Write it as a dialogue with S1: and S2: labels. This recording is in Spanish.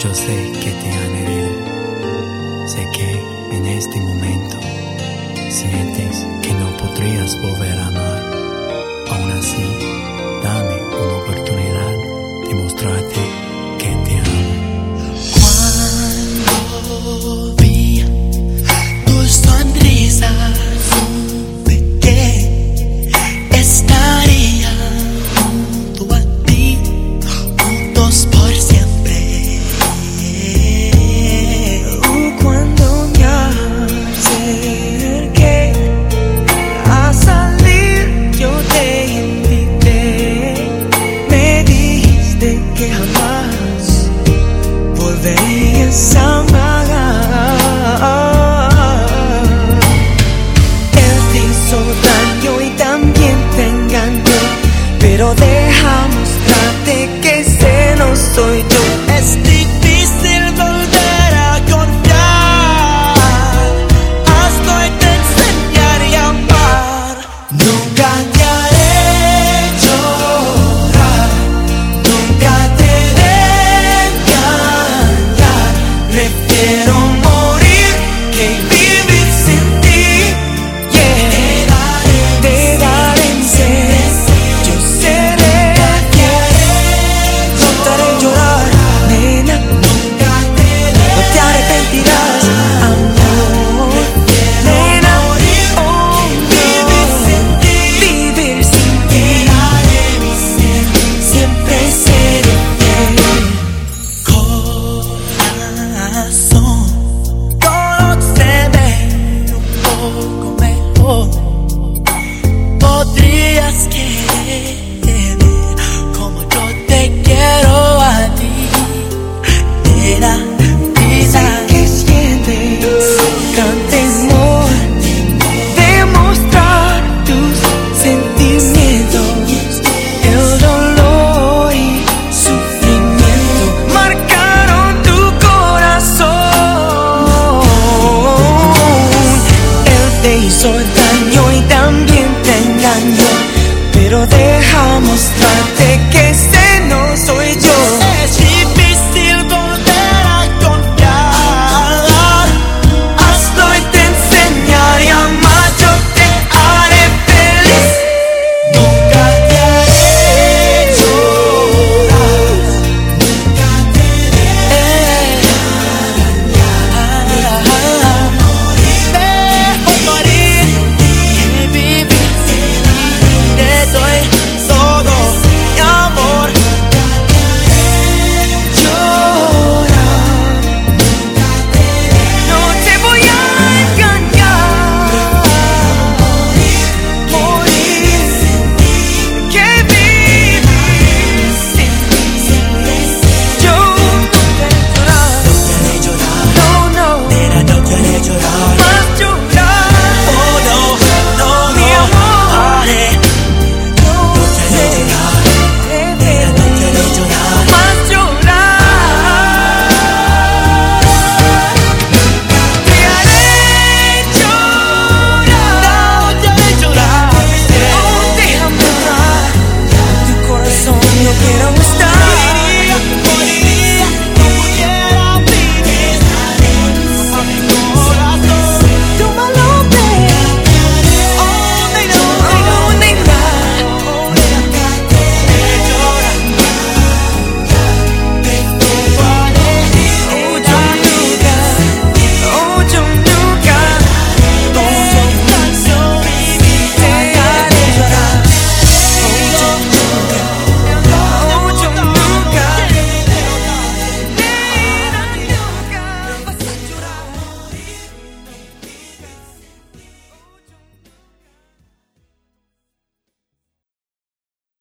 S1: Yo sé que te han herido. Sé que en este momento sientes que no podrías volver a amar. Aún así, dame una oportunidad de mostrarte que te amo.
S2: Cuando vi tu sonrisa, supe que estaría junto a ti, juntos por siempre. Cuando me acerqué a salir, yo te invité. Me dijiste que jamás volverías a amar. Él te hizo daño y también te engañó, pero deja mostrarte que ese no soy yo.